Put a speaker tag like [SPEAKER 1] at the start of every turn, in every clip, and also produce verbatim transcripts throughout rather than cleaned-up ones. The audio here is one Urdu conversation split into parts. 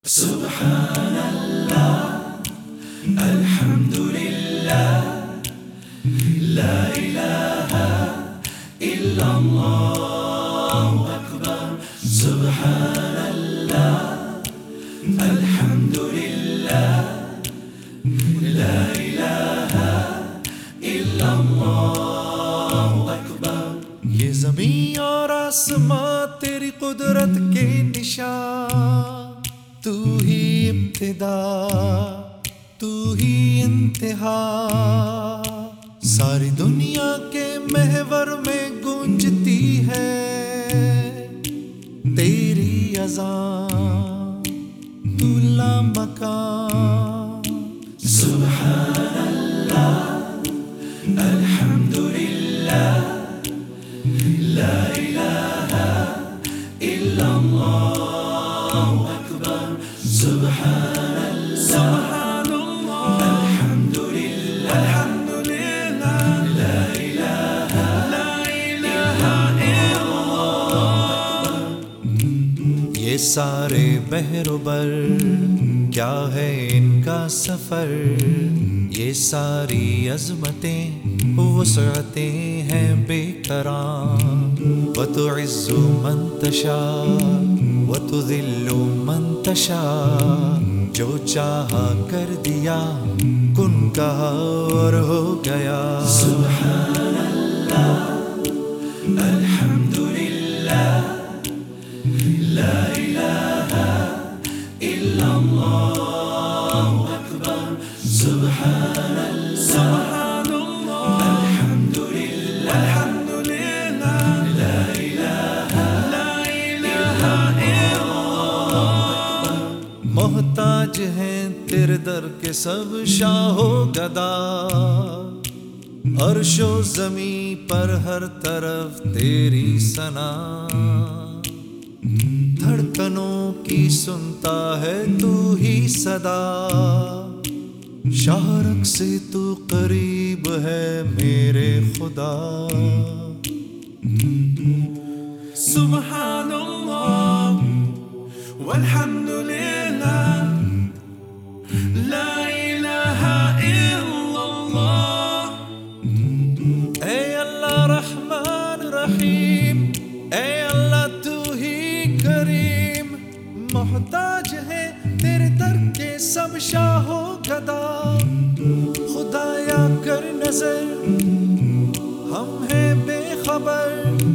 [SPEAKER 1] سبحان اللہ الحمد للہ لا الہ الا اللہ اکبر سبحان اللہ الحمد للہ لا الہ الا اللہ اکبر۔
[SPEAKER 2] یہ زمین اور آسمان تیری قدرت کے نشان، تو ہی ابتدا تو ہی انتہا، ساری دنیا کے محور میں گونجتی ہے تیری اذان، تو لامکان۔
[SPEAKER 1] سبحان اللہ الحمد للہ لا الہ الا اللہ اکبر سبحان اللہ الحمد للہ الحمد للہ لا الہ لا الہ الا اللہ۔
[SPEAKER 2] یہ سارے بحر و بر کیا ہے ان کا سفر، یہ ساری عظمتیں وسعتیں ہیں بے کران، وتعز من تشاء وتذل من تشاء، جو چاہا کر دیا کن کہا اور ہو گیا۔
[SPEAKER 1] سبحان اللہ الحمد للہ لا الہ الا اللہ اکبر سبحان اللہ الحمد للہ الحمد للہ لا الہ لا الہ الا اللہ۔
[SPEAKER 2] محتاج ہیں تیرے در کے سب شاہ و گدا، عرش و زمین پر ہر طرف تیری ثنا، دھڑکنوں کی سنتا ہے تو ہی صدا، شارق سے تو قریب ہے میرے خدا۔
[SPEAKER 1] سبحان اللہ والحمد للہ لا الہ الا اللہ۔
[SPEAKER 2] اے اللہ رحمان رحیم، اے اللہ تو ہی کریم، محتاج ہے تیرے در کے سب شاہ و گدا، خدایا کر نظر ہم ہیں بے خبر،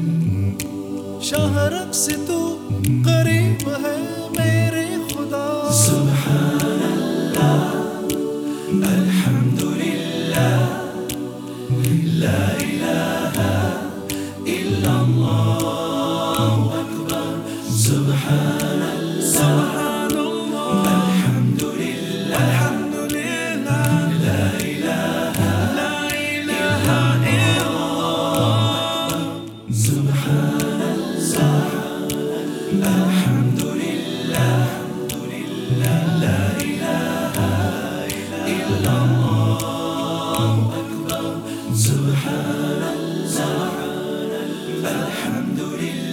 [SPEAKER 2] شارق سے تو قریب ہے میرے خدا۔
[SPEAKER 1] سبحان اللہ الحمد للہ لا الہ الا اللہ اکبر سبحان اللہ الحمد للہ الحمد للہ لا الہ لا الہ الا اللہ سبحان اللہ الحمد للہ لا الہ الا اللہ اکبر سبحان اللہ الحمد للہ